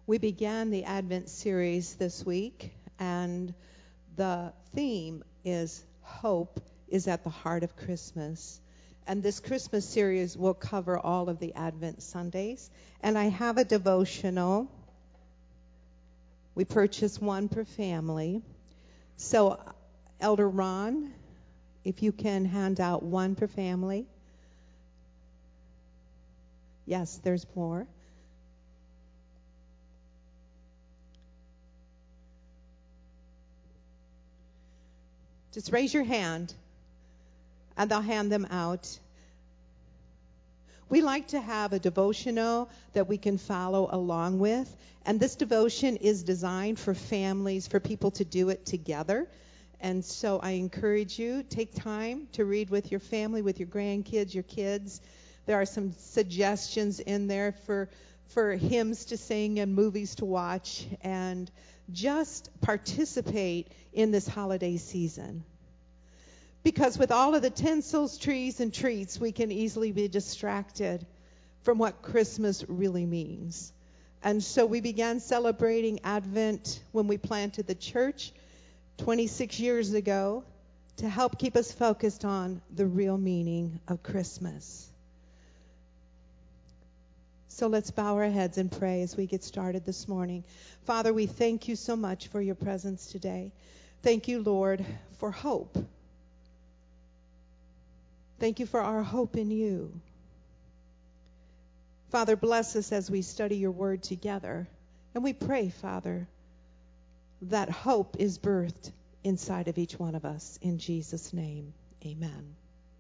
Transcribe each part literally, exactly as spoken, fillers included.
We began the Advent series this week, and the theme is Hope is at the Heart of Christmas. And this Christmas series will cover all of the Advent Sundays. And I have a devotional. We purchased one per family. So, Elder Ron, if you can hand out one per family. Yes, there's more. Just raise your hand, and they'll hand them out. We like to have a devotional that we can follow along with, and this devotion is designed for families, for people to do it together. And so I encourage you, take time to read with your family, with your grandkids, your kids. There are some suggestions in there for for hymns to sing and movies to watch, and just participate in this holiday season. Because with all of the tinsels, trees, and treats, we can easily be distracted from what Christmas really means. And so we began celebrating Advent when we planted the church twenty-six years ago to help keep us focused on the real meaning of Christmas. So let's bow our heads and pray as we get started this morning. Father, we thank you so much for your presence today. Thank you, Lord, for hope. Thank you for our hope in you. Father, bless us as we study your word together. And we pray, Father, that hope is birthed inside of each one of us. In Jesus' name, amen.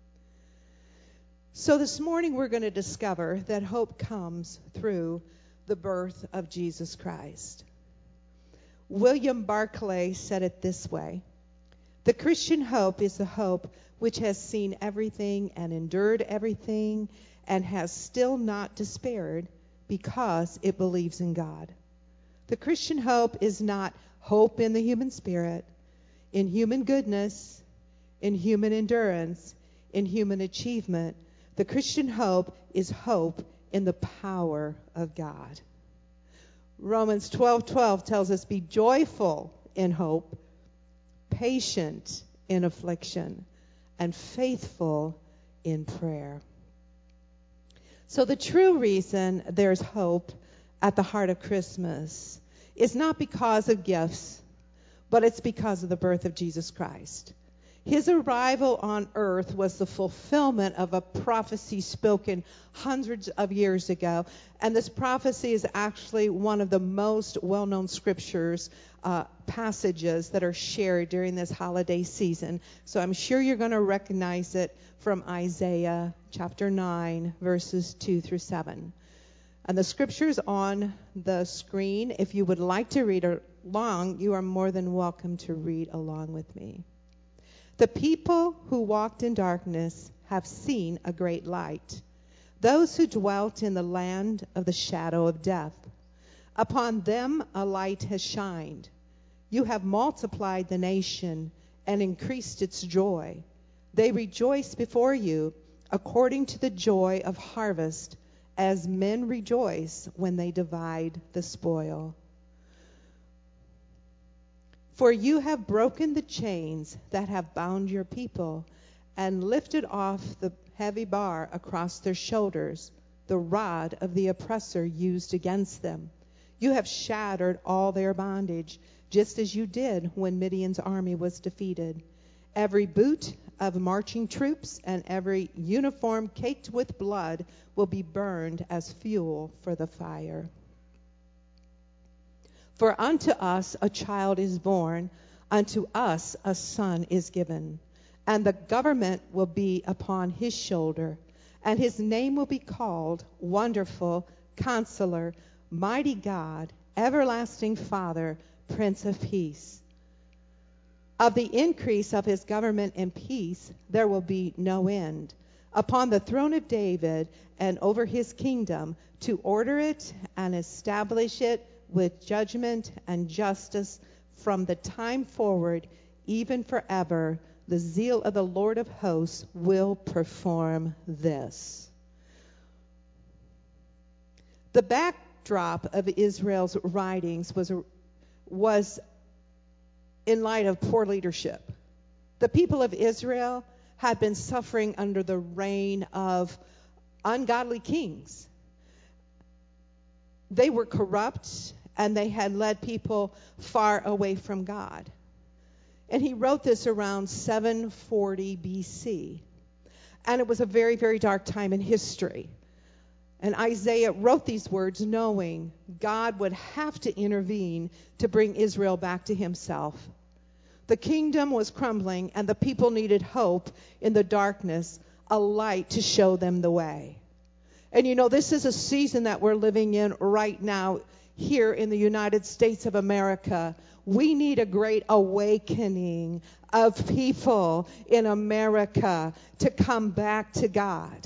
So this morning we're going to discover that hope comes through the birth of Jesus Christ. William Barclay said it this way: the Christian hope is the hope which has seen everything and endured everything and has still not despaired because it believes in God. The Christian hope is not hope in the human spirit, in human goodness, in human endurance, in human achievement. The Christian hope is hope in the power of God. Romans twelve twelve tells us, be joyful in hope, patient in affliction, and faithful in prayer. So the true reason there's hope at the heart of Christmas is not because of gifts, but it's because of the birth of Jesus Christ. His arrival on earth was the fulfillment of a prophecy spoken hundreds of years ago. And this prophecy is actually one of the most well-known scriptures, uh, passages that are shared during this holiday season. So I'm sure you're going to recognize it from Isaiah chapter nine, verses two through seven. And the scripture's on the screen. If you would like to read along, you are more than welcome to read along with me. The people who walked in darkness have seen a great light. Those who dwelt in the land of the shadow of death, upon them a light has shined. You have multiplied the nation and increased its joy. They rejoice before you according to the joy of harvest, as men rejoice when they divide the spoil. For you have broken the chains that have bound your people and lifted off the heavy bar across their shoulders, the rod of the oppressor used against them. You have shattered all their bondage, just as you did when Midian's army was defeated. Every boot of marching troops and every uniform caked with blood will be burned as fuel for the fire. For unto us a child is born, unto us a son is given, and the government will be upon his shoulder, and his name will be called Wonderful, Counselor, Mighty God, Everlasting Father, Prince of Peace. Of the increase of his government and peace there will be no end, upon the throne of David and over his kingdom, to order it and establish it with judgment and justice from the time forward, even forever. The zeal of the Lord of hosts will perform this. The back backdrop of Israel's writings was, was in light of poor leadership. The people of Israel had been suffering under the reign of ungodly kings. They were corrupt, and they had led people far away from God. And he wrote this around seven forty B C. And it was a very, very dark time in history. And Isaiah wrote these words knowing God would have to intervene to bring Israel back to himself. The kingdom was crumbling, and the people needed hope in the darkness, a light to show them the way. And you know, this is a season that we're living in right now here in the United States of America. We need a great awakening of people in America to come back to God.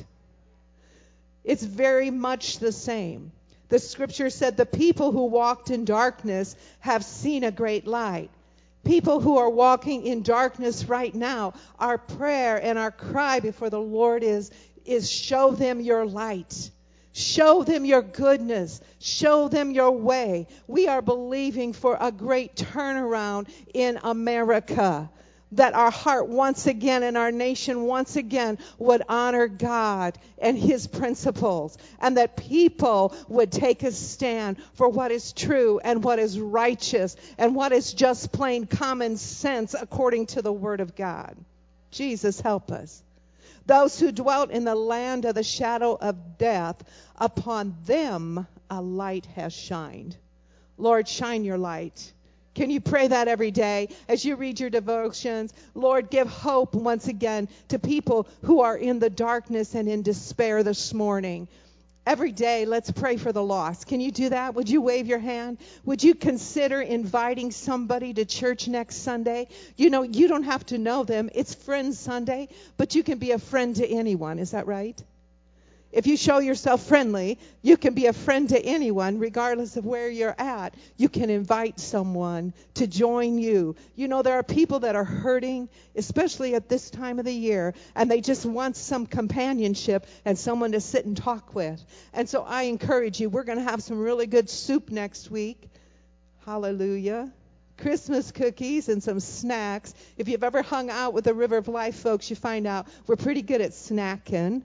It's very much the same. The scripture said the people who walked in darkness have seen a great light. People who are walking in darkness right now, our prayer and our cry before the Lord is, is show them your light. Show them your goodness. Show them your way. We are believing for a great turnaround in America. That our heart once again and our nation once again would honor God and his principles. And that people would take a stand for what is true and what is righteous and what is just plain common sense according to the word of God. Jesus, help us. Those who dwelt in the land of the shadow of death, upon them a light has shined. Lord, shine your light. Can you pray that every day as you read your devotions? Lord, give hope once again to people who are in the darkness and in despair this morning. Every day, let's pray for the lost. Can you do that? Would you wave your hand? Would you consider inviting somebody to church next Sunday? You know, you don't have to know them. It's Friends Sunday, but you can be a friend to anyone. Is that right? If you show yourself friendly, you can be a friend to anyone, regardless of where you're at. You can invite someone to join you. You know, there are people that are hurting, especially at this time of the year, and they just want some companionship and someone to sit and talk with. And so I encourage you, we're going to have some really good soup next week. Hallelujah. Christmas cookies and some snacks. If you've ever hung out with the River of Life folks, you find out we're pretty good at snacking.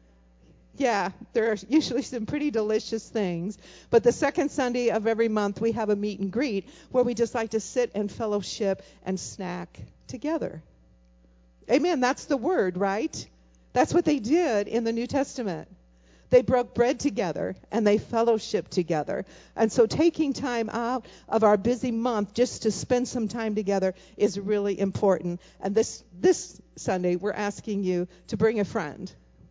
Yeah, there are usually some pretty delicious things. But the second Sunday of every month, we have a meet and greet where we just like to sit and fellowship and snack together. Amen. That's the word, right? That's what they did in the New Testament. They broke bread together and they fellowshiped together. And so taking time out of our busy month just to spend some time together is really important. And this, this Sunday, we're asking you to bring a friend.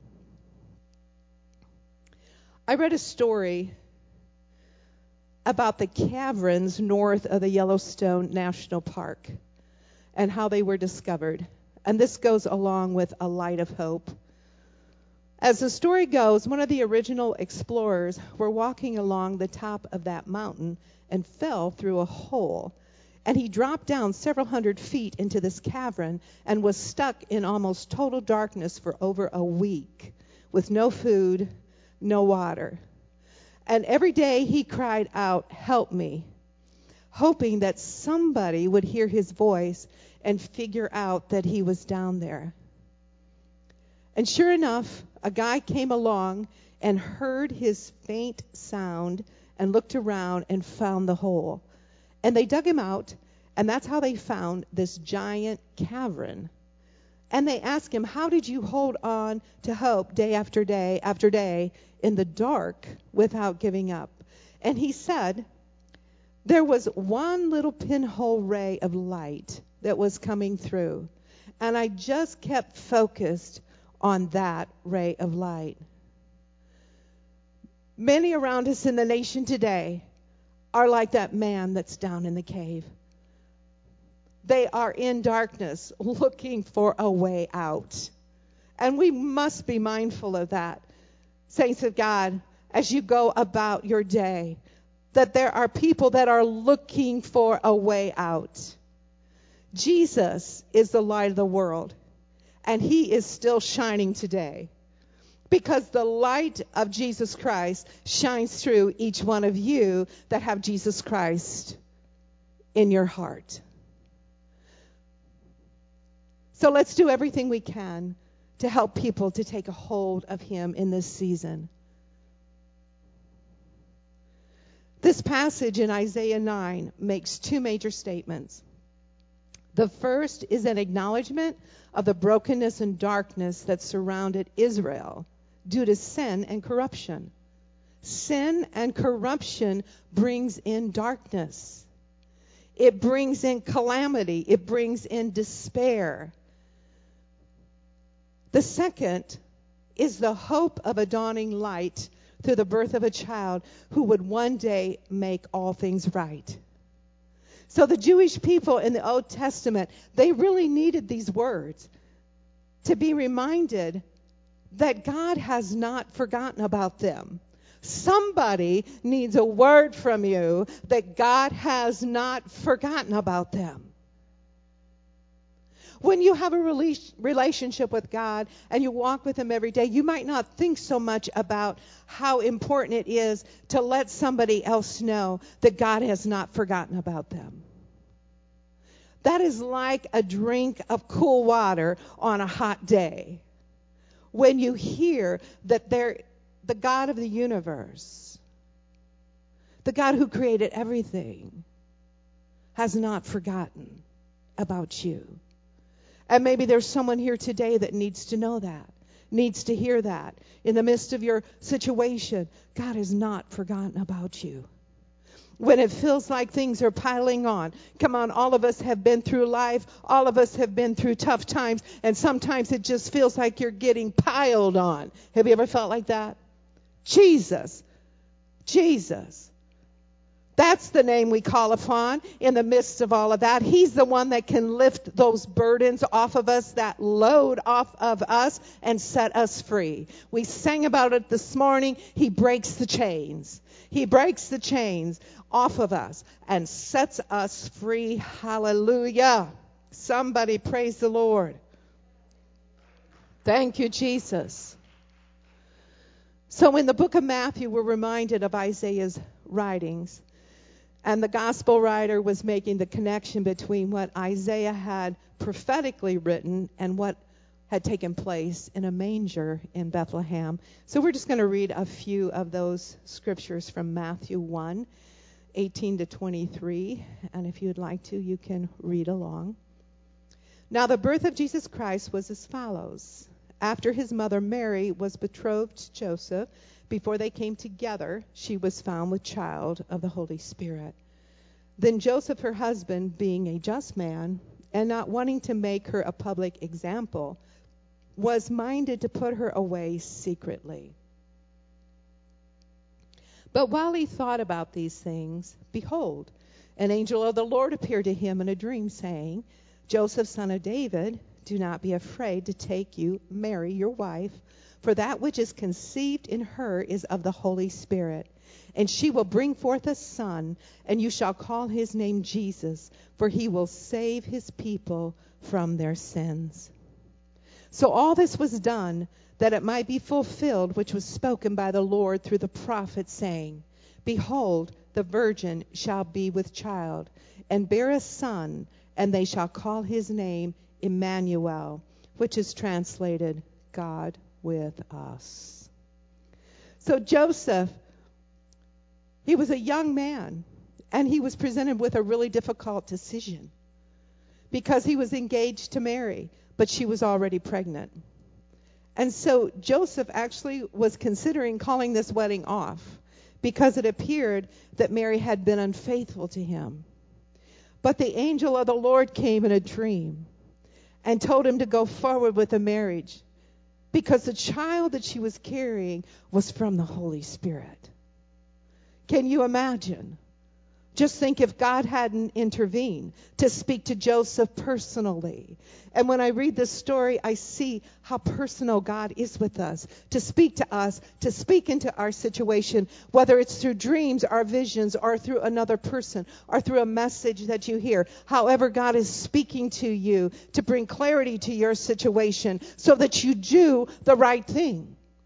I read a story about the caverns north of the Yellowstone National Park and how they were discovered. And this goes along with a light of hope. As the story goes, one of the original explorers were walking along the top of that mountain and fell through a hole. And he dropped down several hundred feet into this cavern and was stuck in almost total darkness for over a week with no food, no water. And every day he cried out, "Help me," hoping that somebody would hear his voice and figure out that he was down there. And sure enough, a guy came along and heard his faint sound and looked around and found the hole. And they dug him out, and that's how they found this giant cavern. And they asked him, "How did you hold on to hope day after day after day in the dark without giving up?" And he said, "There was one little pinhole ray of light that was coming through, and I just kept focused on that ray of light." Many around us in the nation today are like that man that's down in the cave. They are in darkness looking for a way out. And we must be mindful of that. Saints of God, as you go about your day, that there are people that are looking for a way out. Jesus is the light of the world, and he is still shining today. because the light of Jesus Christ shines through each one of you that have Jesus Christ in your heart. So let's do everything we can to help people to take a hold of him in this season. This passage in Isaiah nine makes two major statements. The first is an acknowledgement of the brokenness and darkness that surrounded Israel due to sin and corruption. Sin and corruption brings in darkness. It brings in calamity. It brings in despair. The second is the hope of a dawning light through the birth of a child who would one day make all things right. So the Jewish people in the Old Testament, they really needed these words to be reminded that God has not forgotten about them. Somebody needs a word from you that God has not forgotten about them. When you have a relationship with God and you walk with him every day, you might not think so much about how important it is to let somebody else know that God has not forgotten about them. That is like a drink of cool water on a hot day. When you hear that there, the God of the universe, the God who created everything, has not forgotten about you. And maybe there's someone here today that needs to know that, needs to hear that. In the midst of your situation, God has not forgotten about you. When it feels like things are piling on. Come on, all of us have been through life. All of us have been through tough times. And sometimes it just feels like you're getting piled on. Have you ever felt like that? Jesus. Jesus. That's the name we call upon in the midst of all of that. He's the one that can lift those burdens off of us, that load off of us, and set us free. We sang about it this morning. He breaks the chains. He breaks the chains off of us and sets us free. Hallelujah. Somebody praise the Lord. Thank you, Jesus. So in the book of Matthew, we're reminded of Isaiah's writings. And the gospel writer was making the connection between what Isaiah had prophetically written and what had taken place in a manger in Bethlehem. So we're just going to read a few of those scriptures from Matthew one, eighteen to twenty-three. And if you'd like to, you can read along. Now the birth of Jesus Christ was as follows. After his mother Mary was betrothed to Joseph, before they came together, she was found with child of the Holy Spirit. Then Joseph, her husband, being a just man, and not wanting to make her a public example, was minded to put her away secretly. But while he thought about these things, behold, an angel of the Lord appeared to him in a dream, saying, Joseph, son of David, do not be afraid to take you Mary, your wife, for that which is conceived in her is of the Holy Spirit. And she will bring forth a son, and you shall call his name Jesus, for he will save his people from their sins. So all this was done that it might be fulfilled, which was spoken by the Lord through the prophet, saying, Behold, the virgin shall be with child, and bear a son, and they shall call his name Emmanuel, which is translated God with us. So Joseph, he was a young man, and he was presented with a really difficult decision because he was engaged to Mary, but she was already pregnant. And so Joseph actually was considering calling this wedding off because it appeared that Mary had been unfaithful to him. But the angel of the Lord came in a dream and told him to go forward with the marriage because the child that she was carrying was from the Holy Spirit. Can you imagine? Just think if God hadn't intervened to speak to Joseph personally. And when I read this story, I see how personal God is with us, to speak to us, to speak into our situation, whether it's through dreams or visions or through another person or through a message that you hear. However, God is speaking to you to bring clarity to your situation so that you do the right thing.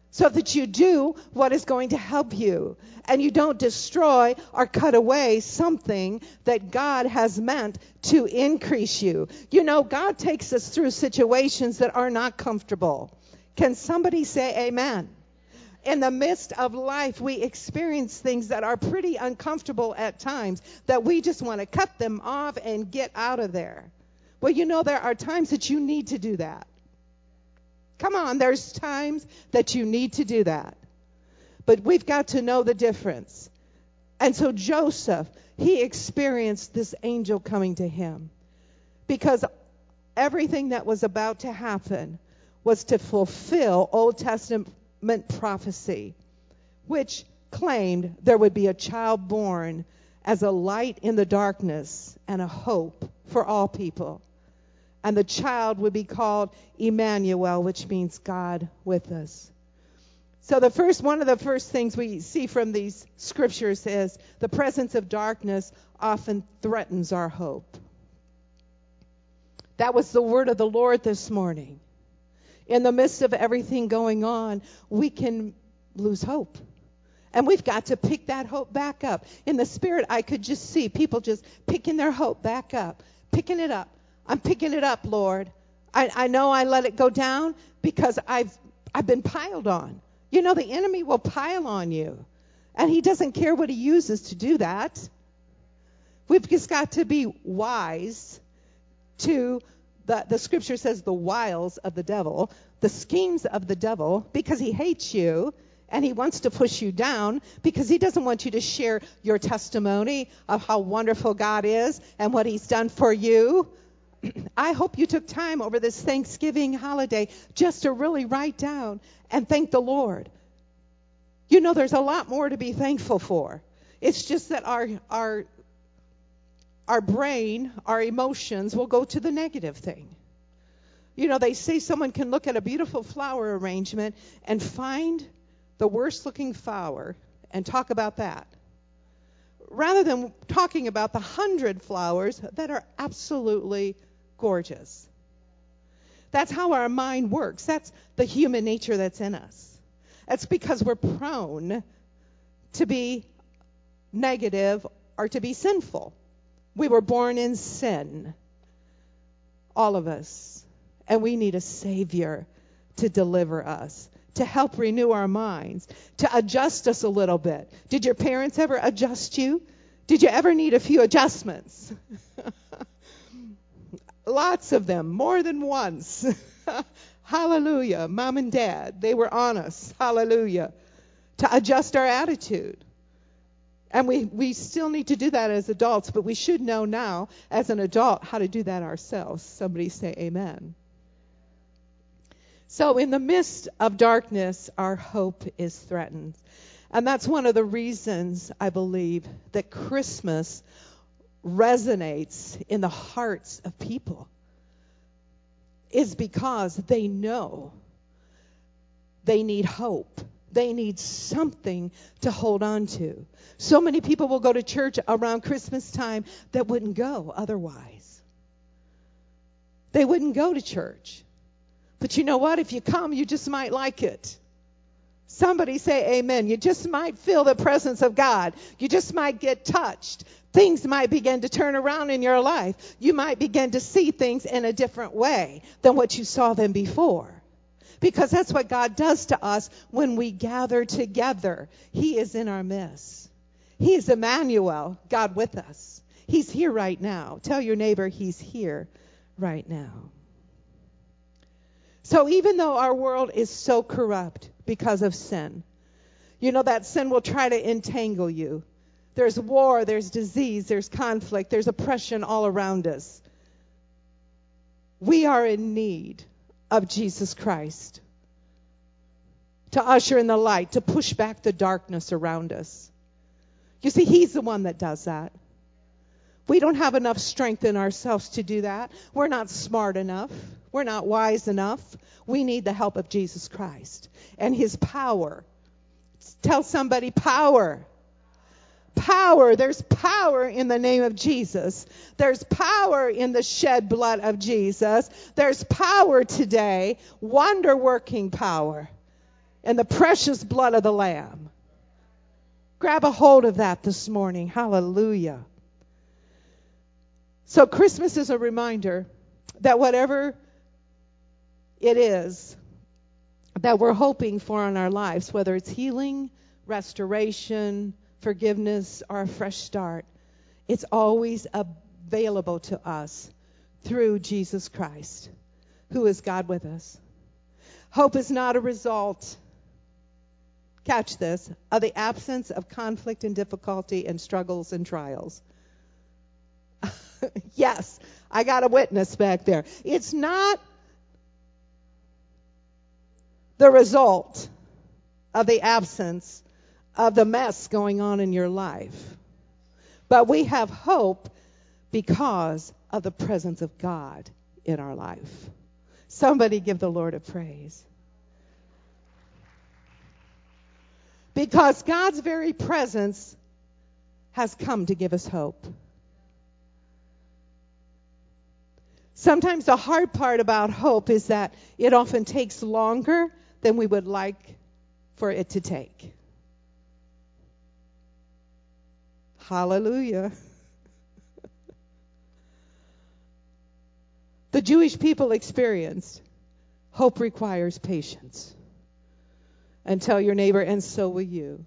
so that you do what is going to help you, and you don't destroy or cut away something that God has meant to increase you. You know, God takes us through situations that are not comfortable. Can somebody say amen? In the midst of life, we experience things that are pretty uncomfortable at times, that we just want to cut them off and get out of there. Well, you know, there are times that you need to do that. Come on, there's times that you need to do that. But we've got to know the difference. And so Joseph, he experienced this angel coming to him, because everything that was about to happen was to fulfill Old Testament prophecy, which claimed there would be a child born as a light in the darkness and a hope for all people. And the child would be called Emmanuel, which means God with us. So the first, one of the first things we see from these scriptures is the presence of darkness often threatens our hope. That was the word of the Lord this morning. In the midst of everything going on, we can lose hope. And we've got to pick that hope back up. In the spirit, I could just see people just picking their hope back up, picking it up. I'm picking it up, Lord. I, I know I let it go down because I've I've been piled on. You know, the enemy will pile on you, and he doesn't care what he uses to do that. We've just got to be wise to the, the scripture says the wiles of the devil, the schemes of the devil, because he hates you and he wants to push you down, because he doesn't want you to share your testimony of how wonderful God is and what he's done for you. I hope you took time over this Thanksgiving holiday just to really write down and thank the Lord. You know, there's a lot more to be thankful for. It's just that our our our brain, our emotions will go to the negative thing. You know, they say someone can look at a beautiful flower arrangement and find the worst looking flower and talk about that, rather than talking about the hundred flowers that are absolutely gorgeous. That's how our mind works. That's the human nature that's in us. That's because we're prone to be negative or to be sinful. We were born in sin, all of us, and we need a Savior to deliver us, to help renew our minds, to adjust us a little bit. Did your parents ever adjust you? Did you ever need a few adjustments? Lots of them, more than once. Hallelujah. Mom and Dad, they were on us. Hallelujah. To adjust our attitude. And we, we still need to do that as adults, but we should know now as an adult how to do that ourselves. Somebody say amen. So in the midst of darkness, our hope is threatened. And that's one of the reasons, I believe, that Christmas resonates in the hearts of people, is because they know they need hope. They need something to hold on to. So many people will go to church around Christmas time that wouldn't go otherwise. They wouldn't go to church. But you know what? If you come, you just might like it. Somebody say amen. You just might feel the presence of God. You just might get touched. Things might begin to turn around in your life. You might begin to see things in a different way than what you saw them before. Because that's what God does to us when we gather together. He is in our midst. He is Emmanuel, God with us. He's here right now. Tell your neighbor he's here right now. So even though our world is so corrupt because of sin, you know that sin will try to entangle you. There's war, there's disease, there's conflict, there's oppression all around us. We are in need of Jesus Christ to usher in the light, to push back the darkness around us. You see, he's the one that does that. We don't have enough strength in ourselves to do that. We're not smart enough. We're not wise enough. We need the help of Jesus Christ and his power. Tell somebody power. Power. There's power in the name of Jesus. There's power in the shed blood of Jesus. There's power today, wonder-working power. in the precious blood of the Lamb. Grab a hold of that this morning. Hallelujah. So Christmas is a reminder that whatever it is that we're hoping for in our lives, whether it's healing, restoration, forgiveness, or a fresh start, it's always available to us through Jesus Christ, who is God with us. Hope is not a result, catch this, of the absence of conflict and difficulty and struggles and trials. Yes, I got a witness back there. It's not the result of the absence of the mess going on in your life. But we have hope because of the presence of God in our life. Somebody give the Lord a praise. Because God's very presence has come to give us hope. Sometimes the hard part about hope is that it often takes longer than we would like for it to take. Hallelujah. The Jewish people experienced hope requires patience. And tell your neighbor, and so will you.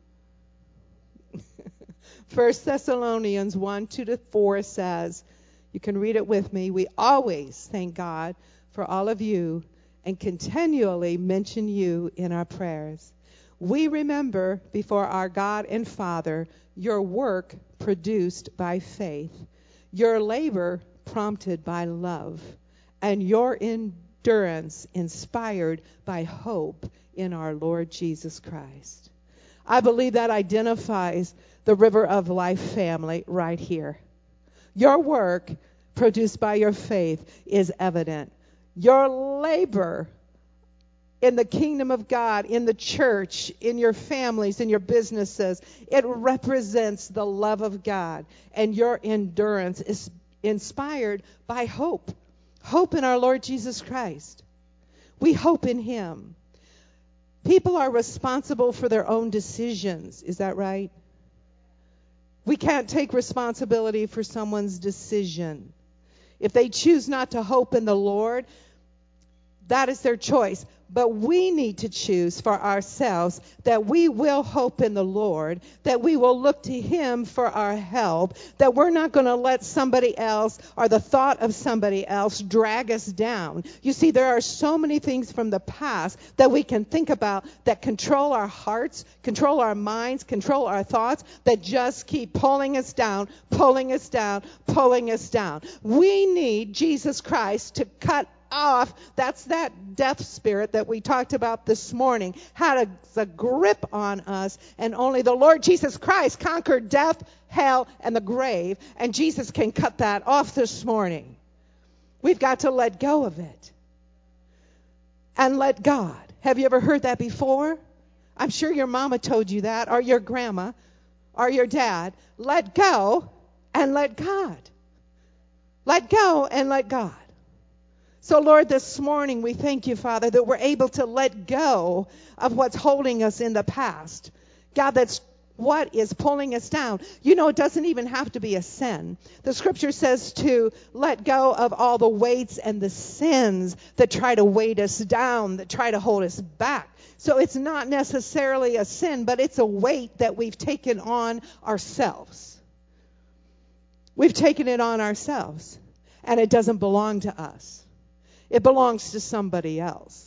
First Thessalonians one, two to four says, you can read it with me, we always thank God for all of you and continually mention you in our prayers. We remember before our God and Father your work produced by faith, your labor prompted by love, and your endurance inspired by hope in our Lord Jesus Christ. I believe that identifies the River of Life family right here. Your work produced by your faith is evident. Your labor in the kingdom of God, in the church, in your families, in your businesses, it represents the love of God. And your endurance is inspired by hope. Hope in our Lord Jesus Christ. We hope in Him. People are responsible for their own decisions. Is that right? We can't take responsibility for someone's decision. If they choose not to hope in the Lord, that is their choice. But we need to choose for ourselves that we will hope in the Lord, that we will look to Him for our help, that we're not going to let somebody else or the thought of somebody else drag us down. You see, there are so many things from the past that we can think about that control our hearts, control our minds, control our thoughts, that just keep pulling us down, pulling us down, pulling us down. We need Jesus Christ to cut off. That's that death spirit that we talked about this morning, had a, a grip on us, and only the Lord Jesus Christ conquered death, hell, and the grave, and Jesus can cut that off this morning. We've got to let go of it and let God. Have you ever heard that before? I'm sure your mama told you that, or your grandma, or your dad. Let go and let God. Let go and let God. So, Lord, this morning we thank you, Father, that we're able to let go of what's holding us in the past. God, that's what is pulling us down. You know, it doesn't even have to be a sin. The scripture says to let go of all the weights and the sins that try to weight us down, that try to hold us back. So it's not necessarily a sin, but it's a weight that we've taken on ourselves. We've taken it on ourselves, and it doesn't belong to us. It belongs to somebody else.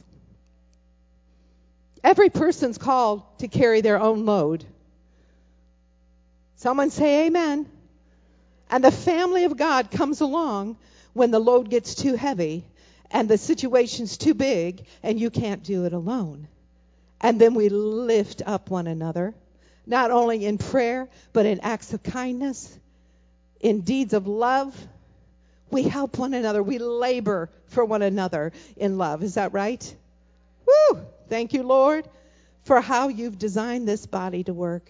Every person's called to carry their own load. Someone say amen. And the family of God comes along when the load gets too heavy and the situation's too big and you can't do it alone. And then we lift up one another, not only in prayer, but in acts of kindness, in deeds of love. We help one another. We labor for one another in love. Is that right? Woo! Thank you, Lord, for how you've designed this body to work.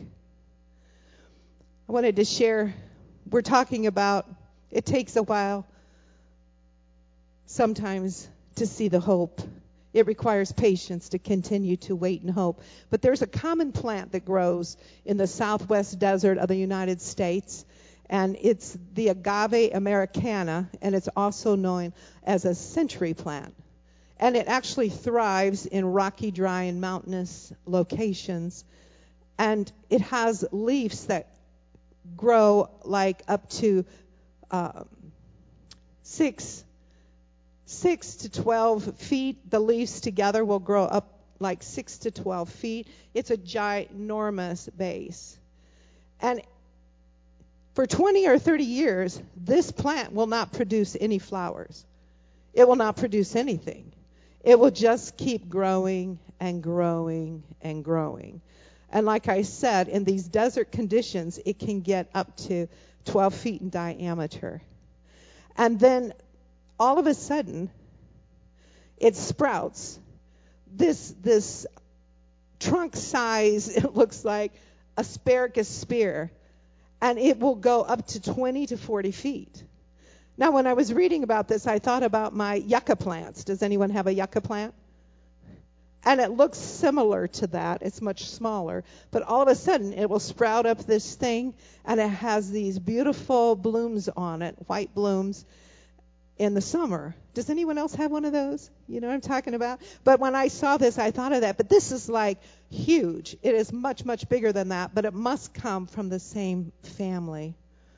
I wanted to share, we're talking about, it takes a while sometimes to see the hope It requires patience to continue to wait and hope. But there's a common plant that grows in the southwest desert of the United States, and it's the Agave americana, and it's also known as a century plant. And it actually thrives in rocky, dry, and mountainous locations. And it has leaves that grow like up to um, six, six to twelve feet. The leaves together will grow up like six to twelve feet. It's a ginormous base. And for twenty or thirty years, this plant will not produce any flowers. It will not produce anything. It will just keep growing and growing and growing. And like I said, in these desert conditions, it can get up to twelve feet in diameter. And then all of a sudden, it sprouts. This, this trunk size, it looks like asparagus spear. And it will go up to twenty to forty feet. Now, when I was reading about this, I thought about my yucca plants. Does anyone have a yucca plant? And it looks similar to that. It's much smaller. But all of a sudden, it will sprout up this thing, and it has these beautiful blooms on it, white blooms, in the summer. Does anyone else have one of those? You know what I'm talking about? But when I saw this, I thought of that. But this is like huge. It is much, much bigger than that, but it must come from the same family.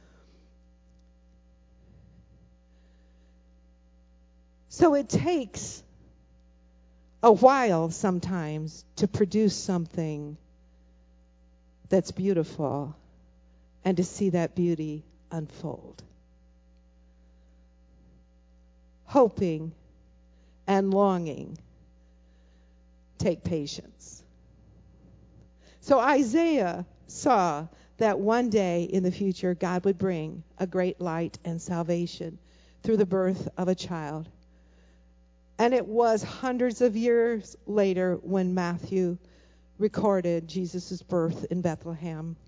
So it takes a while sometimes to produce something that's beautiful and to see that beauty unfold. Hoping and longing take patience. So Isaiah saw that one day in the future God would bring a great light and salvation through the birth of a child. And it was hundreds of years later when Matthew recorded Jesus' birth in Bethlehem.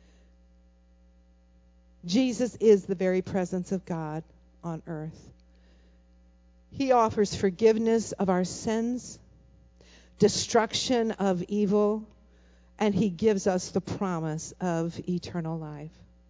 Jesus is the very presence of God on earth. He offers forgiveness of our sins, destruction of evil, and he gives us the promise of eternal life.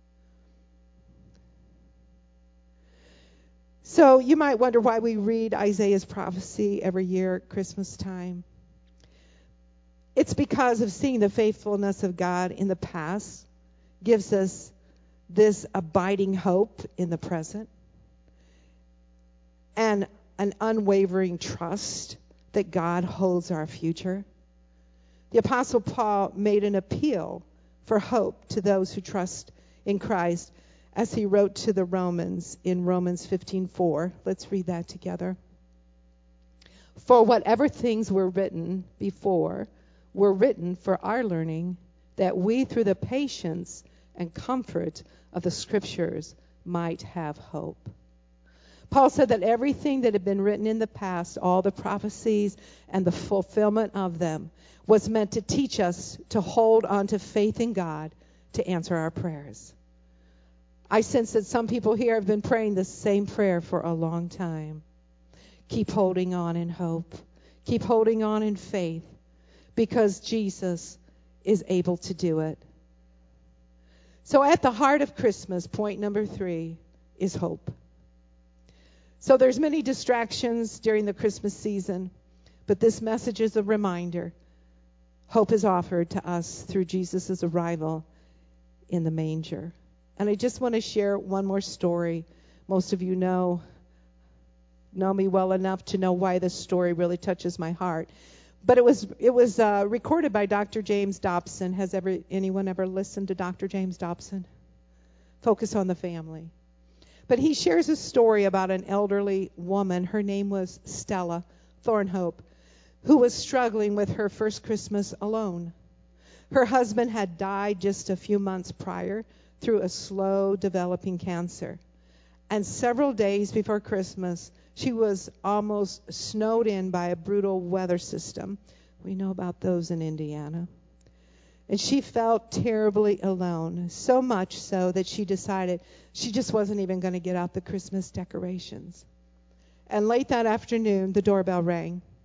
So you might wonder why we read Isaiah's prophecy every year at Christmas time. It's because of seeing the faithfulness of God in the past gives us this abiding hope in the present and an unwavering trust that God holds our future. The Apostle Paul made an appeal for hope to those who trust in Christ as he wrote to the Romans in Romans fifteen four. Let's read that together. For whatever things were written before were written for our learning, that we through the patience and comfort of the Scriptures might have hope. Paul said that everything that had been written in the past, all the prophecies and the fulfillment of them, was meant to teach us to hold on to faith in God to answer our prayers. I sense that some people here have been praying the same prayer for a long time. Keep holding on in hope. Keep holding on in faith, because Jesus is able to do it. So at the heart of Christmas, point number three, is hope. So there's many distractions during the Christmas season, but this message is a reminder. Hope is offered to us through Jesus' arrival in the manger. And I just want to share one more story. Most of you know know me well enough to know why this story really touches my heart. But it was it was uh, recorded by Doctor James Dobson. Has ever anyone ever listened to Doctor James Dobson? Focus on the family. But he shares a story about an elderly woman. Her name was Stella Thornhope, who was struggling with her first Christmas alone. Her husband had died just a few months prior through a slow developing cancer. And several days before Christmas, she was almost snowed in by a brutal weather system. We know about those in Indiana. And she felt terribly alone, so much so that she decided she just wasn't even going to get out the Christmas decorations. And late that afternoon, the doorbell rang.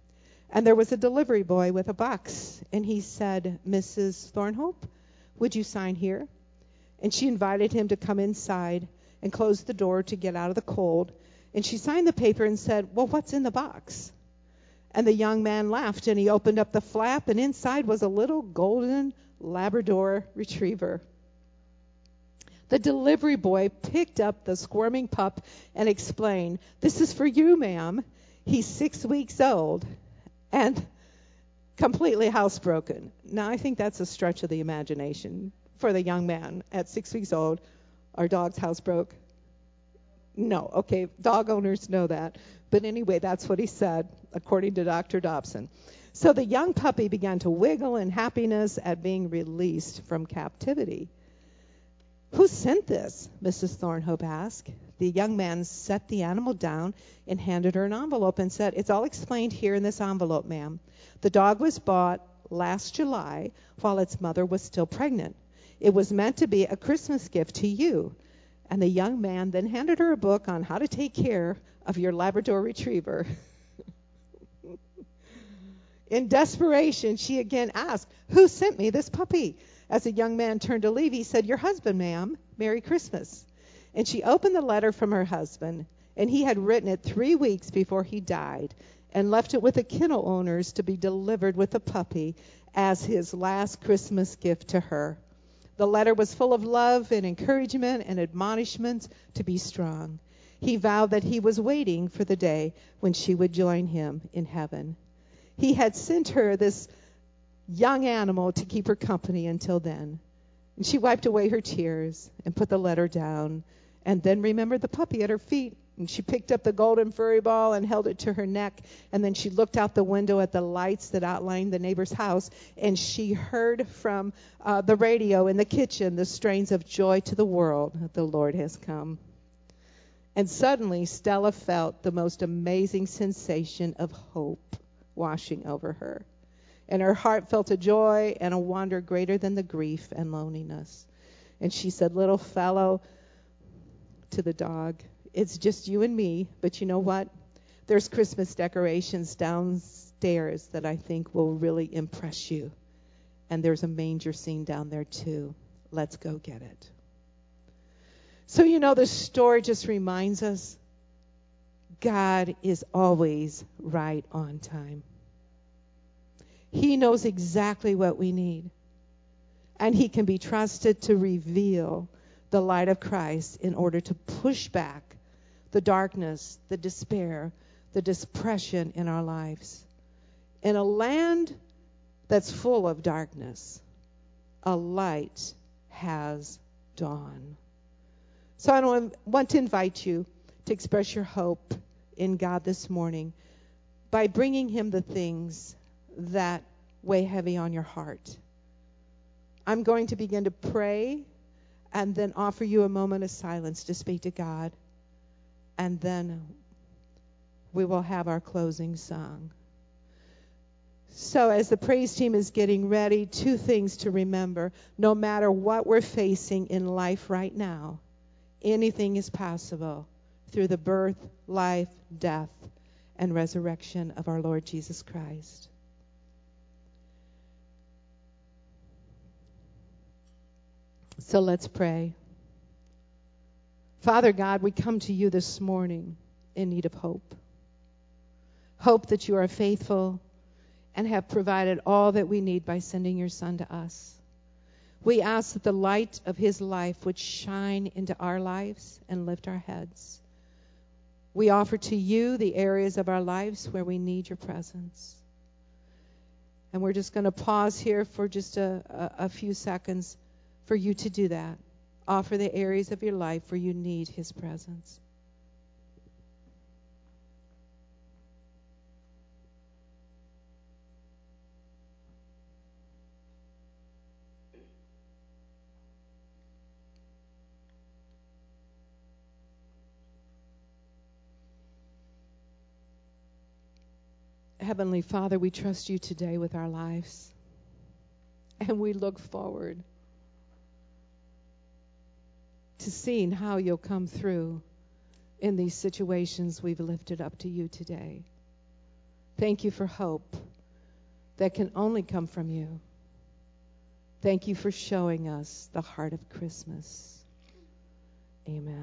And there was a delivery boy with a box, and he said, Missus Thornhope, would you sign here? And she invited him to come inside and close the door to get out of the cold. And she signed the paper and said, well, what's in the box? And the young man laughed, and he opened up the flap, and inside was a little golden Labrador retriever. The delivery boy picked up the squirming pup and explained, this is for you, ma'am. He's six weeks old and completely housebroken. Now, I think that's a stretch of the imagination for the young man at six weeks old. Our dog's housebroke. No, okay, dog owners know that. But anyway, that's what he said, according to Doctor Dobson. So the young puppy began to wiggle in happiness at being released from captivity. Who sent this? Missus Thornhope asked. The young man set the animal down and handed her an envelope and said, it's all explained here in this envelope, ma'am. The dog was bought last July while its mother was still pregnant. It was meant to be a Christmas gift to you. And the young man then handed her a book on how to take care of your Labrador retriever. In desperation, she again asked, who sent me this puppy? As the young man turned to leave, he said, your husband, ma'am. Merry Christmas. And she opened the letter from her husband, and he had written it three weeks before he died and left it with the kennel owners to be delivered with a puppy as his last Christmas gift to her. The letter was full of love and encouragement and admonishments to be strong. He vowed that he was waiting for the day when she would join him in heaven. He had sent her this young animal to keep her company until then. And she wiped away her tears and put the letter down and then remembered the puppy at her feet. And she picked up the golden furry ball and held it to her neck. And then she looked out the window at the lights that outlined the neighbor's house. And she heard from uh, the radio in the kitchen the strains of Joy to the World. The Lord has come. And suddenly Stella felt the most amazing sensation of hope washing over her. And her heart felt a joy and a wonder greater than the grief and loneliness. And she said, little fellow, to the dog, it's just you and me, but you know what? There's Christmas decorations downstairs that I think will really impress you. And there's a manger scene down there too. Let's go get it. So, you know, the story just reminds us God is always right on time. He knows exactly what we need. And he can be trusted to reveal the light of Christ in order to push back the darkness, the despair, the depression in our lives. In a land that's full of darkness, a light has dawned. So I want to invite you to express your hope in God this morning by bringing him the things that weigh heavy on your heart. I'm going to begin to pray and then offer you a moment of silence to speak to God. And then we will have our closing song. So as the praise team is getting ready, two things to remember. No matter what we're facing in life right now, anything is possible through the birth, life, death, and resurrection of our Lord Jesus Christ. So let's pray. Father God, we come to you this morning in need of hope. Hope that you are faithful and have provided all that we need by sending your Son to us. We ask that the light of his life would shine into our lives and lift our heads. We offer to you the areas of our lives where we need your presence. And we're just going to pause here for just a, a, a few seconds for you to do that. Offer the areas of your life where you need his presence. Heavenly Father, we trust you today with our lives. And we look forward to seeing how you'll come through in these situations we've lifted up to you today. Thank you for hope that can only come from you. Thank you for showing us the heart of Christmas. Amen.